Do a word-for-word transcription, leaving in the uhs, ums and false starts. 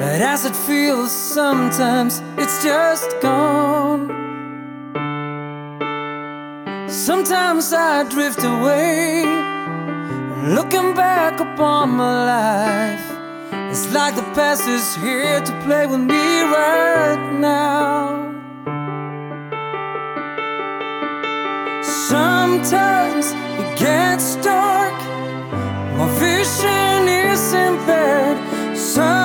But as it feels sometimes, it's just gone. Sometimes I drift away, looking back upon my life. It's like the past is here to play with me right now. Sometimes it gets dark, my vision is impaired. Some